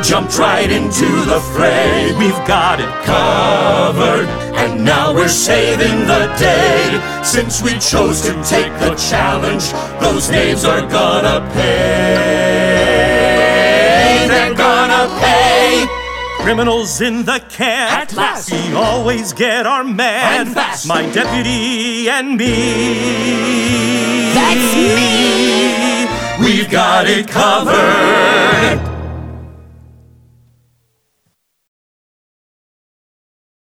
jumped right into the fray. We've got it covered, and now we're saving the day. Since we chose to take the challenge, those knaves are gonna pay. They're gonna pay. Criminals in the can. At last. We always get our man. And fast. My deputy and me. That's me. We've got it covered.